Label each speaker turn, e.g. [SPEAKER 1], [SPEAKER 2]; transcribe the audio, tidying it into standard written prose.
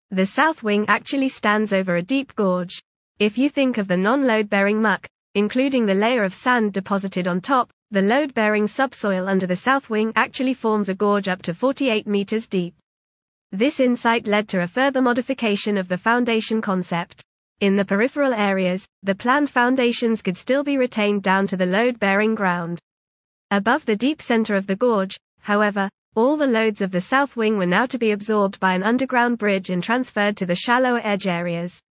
[SPEAKER 1] The south wing actually stands over a deep gorge. If you think of the non-load-bearing muck, including the layer of sand deposited on top, the load-bearing subsoil under the south wing actually forms a gorge up to 48 meters deep. This insight led to a further modification of the foundation concept. In the peripheral areas, the planned foundations could still be retained down to the load-bearing ground. Above the deep center of the gorge, however, all the loads of the south wing were now to be absorbed by an underground bridge and transferred to the shallower edge areas.